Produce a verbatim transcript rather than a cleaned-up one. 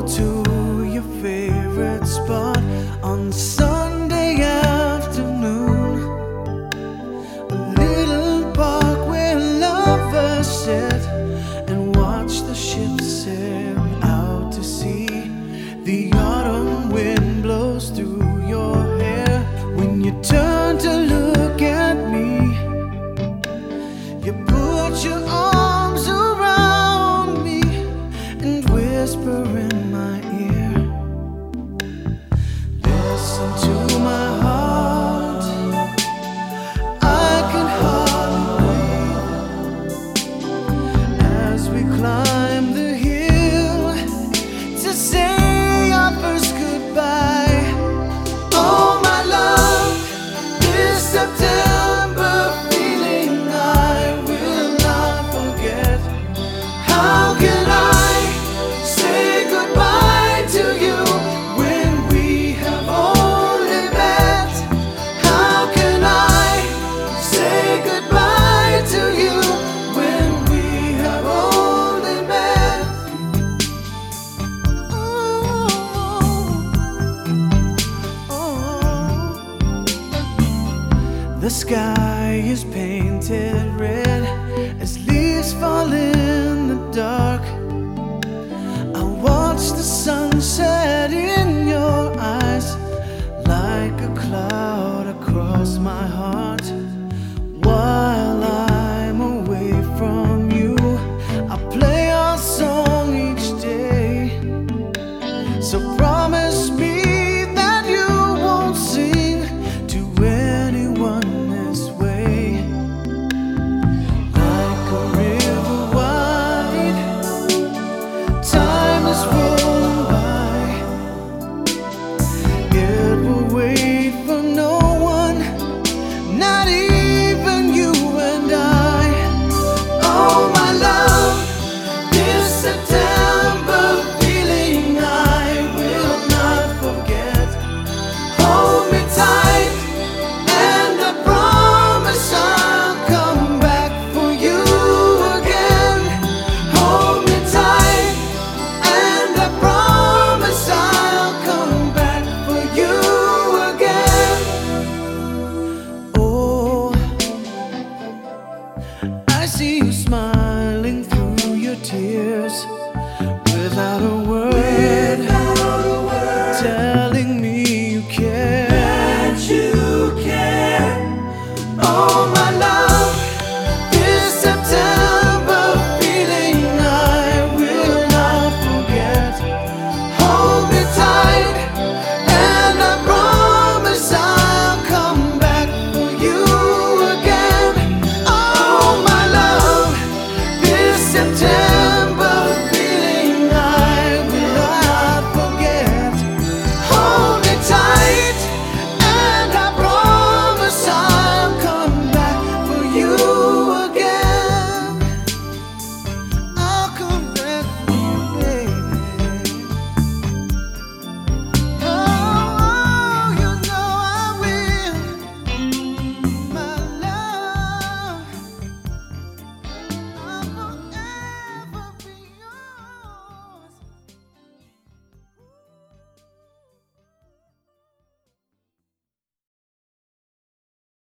to your favorite spot on Sunday afternoon, a little park where lovers sit and watch the ships sail out to sea. The autumn wind blows through your hair when you turn to look at me. You put your arms around me and whisper in my ear, listen to my heart. I can hardly breathe as we climb the hill to say our first goodbye. Oh my love, this September feeling I will not forget. How can I say goodbye to you when we have only met? How can I say goodbye to you when we have only met? Oh, oh. The sky is painted red as leaves fall in the dark. I watch the sunset in your eyes like a cloud across my heart. While I'm away from you, I play our song